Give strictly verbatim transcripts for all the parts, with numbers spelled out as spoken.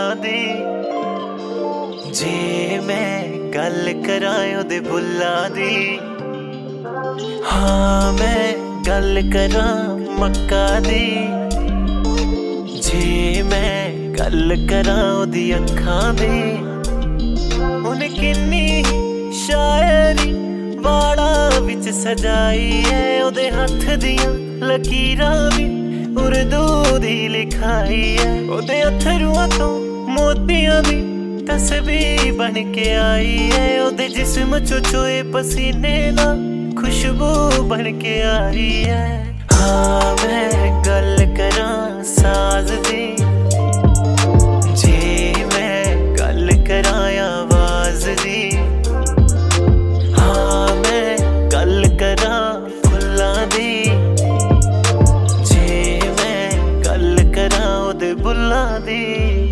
दी। जे मैं गल करां ओदे बुल्ला दी, हाँ मैं गल करां मक्का दी। जे मैं गल करां ओदी अखां दी, उन किन्नी शायरी वाड़ा विच सजाई है। ओदे हत्थ दियां लकीरां भी उर्दू दी लिखाई है। ओदे अथरुआं तो मोतियां दी तस्बीह बन के आई है। ओदे जिस्म चो चोए पसीने ना खुशबू बन के आई है। हाँ मैं गल करां साज दी, जे मैं गल करां आवाज दी। हाँ मैं गल करां फुल्लां दी, जे मैं गल करां ओदे बुल्लां दी।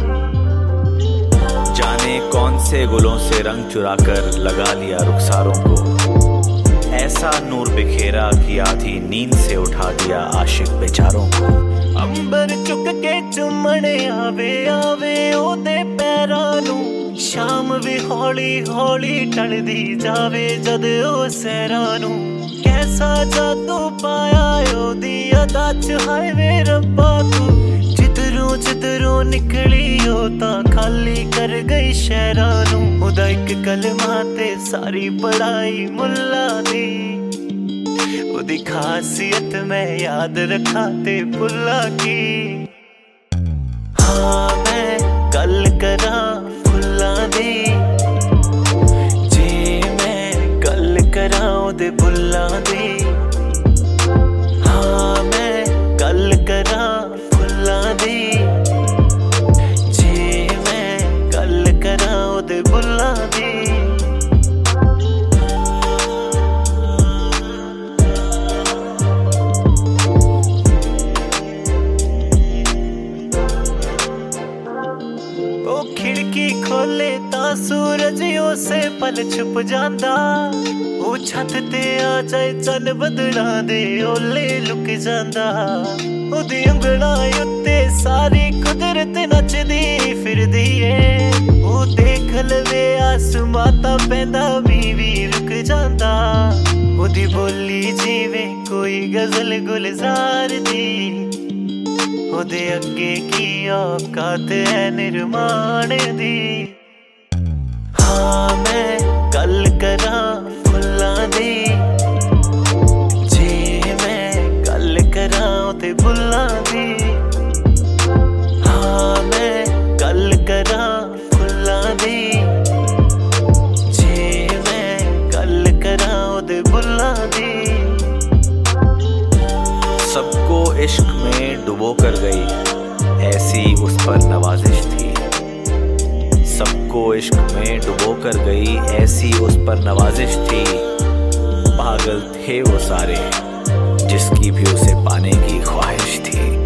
जाने कौन से गुलों से रंग चुराकर लगा लिया रुखसारों को, ऐसा नूर बिखेरा कि आधी नींद से उठा दिया आशिक बेचारों को। अंबर चुक के चुमने आवे आवे ओदे पैरां नूं, शाम भी हौली हौली टलदी जावे जद ओ सैरां नूं। कैसा जादू पाया ओदी अदा च हाय वे रब्बा तू, जिधरों जिधरों निकली ओ तां खाली कर गई शहरां नूं। ओदा इक कलमा ते सारी पढ़ाई मुल्ला दी, ओदी खासियत मैं याद रखा ते भुल्ला की। हाँ मैं गल करां फुल्लां दी, जे मैं गल करां ओदे बुल्लां दी। हाँ मैं गल करां फुल्लां दी, जे मैं गल करां ओदे बुल्लां दी। खिड़की खोले ता सूरज उसे पल छुप जांदा, ओ छत ते आ जाए चन बदलां दे ओले लुक जांदा। ओदी उंगलां उत्ते सारी कुदरत नचदी फिरदी है। ओ देख लवे आसमां तां पैंदा भी भी रुक जांदा। ओदी बोली जिवें कोई गजल गुलजार दी, ओदे अगे की औकात है निर्माण दी। हाँ मैं गल करां फुल्लां दी, जे मैं गल करां ओदे बुल्लां दी। हाँ मैं गल करां फुल्लां दी, जे मैं गल करां ओदे बुल्लां दी। सबको इश्क में डुबो कर गई ऐसी उस पर नवाजिश थी। सबको इश्क में डुबो कर गई ऐसी उस पर नवाजिश थी। पागल थे वो सारे जिसकी भी उसे पाने की ख्वाहिश थी।